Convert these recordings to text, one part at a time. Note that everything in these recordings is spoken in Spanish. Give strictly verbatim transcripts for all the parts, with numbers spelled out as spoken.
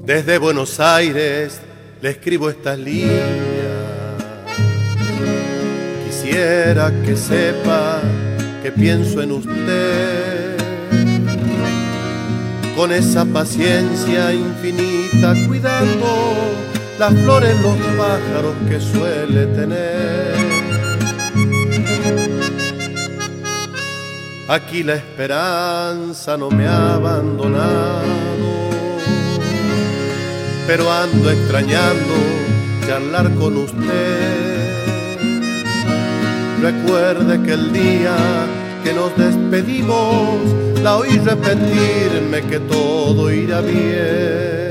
Desde Buenos Aires le escribo estas líneas. Quisiera que sepa que pienso en usted, con esa paciencia infinita, cuidando las flores, los pájaros que suele tener. Aquí la esperanza no me ha abandonado, pero ando extrañando charlar con usted. Recuerde que el día que nos despedimos la oí repetirme que todo irá bien.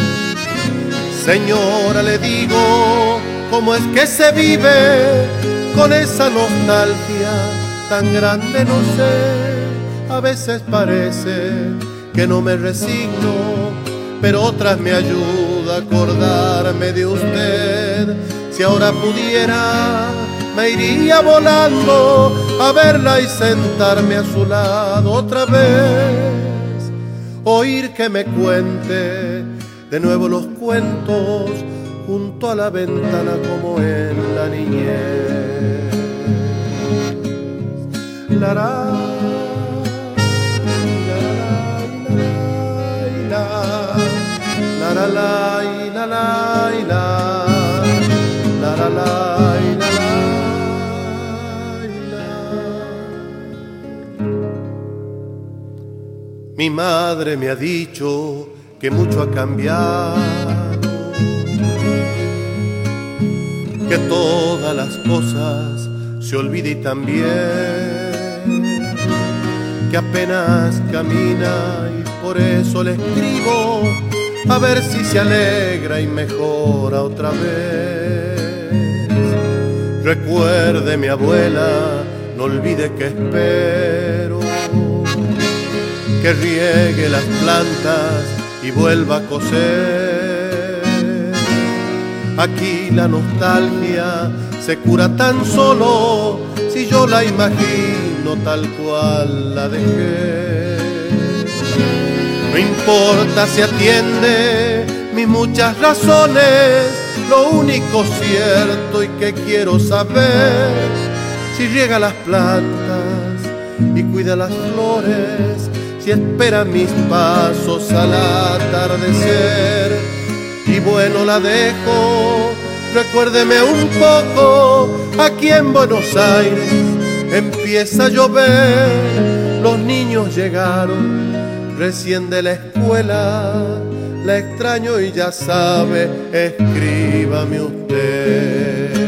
Señora, le digo, ¿cómo es que se vive con esa nostalgia tan grande? No sé, a veces parece que no me resigno, pero otras me ayuda a acordarme de usted. Si ahora pudiera, me iría volando a verla y sentarme a su lado otra vez, oír que me cuente de nuevo los cuentos junto a la ventana como en la niñez. La, la, la, la, la, la, la, la, la, la. Mi madre me ha dicho que mucho ha cambiado, que todas las cosas se olvidan también, que apenas camina y por eso le escribo a ver si se alegra y mejora otra vez. Recuerde, mi abuela, no olvide que espero que riegue las plantas y vuelva a coser. Aquí la nostalgia se cura tan solo si yo la imagino tal cual la dejé. No importa si atiende mis muchas razones, lo único cierto y que quiero saber, si riega las plantas y cuida las flores, si espera mis pasos al atardecer. Y bueno, la dejo, recuérdeme un poco, aquí en Buenos Aires empieza a llover, los niños llegaron recién de la escuela, la extraño y ya sabe, escríbame usted.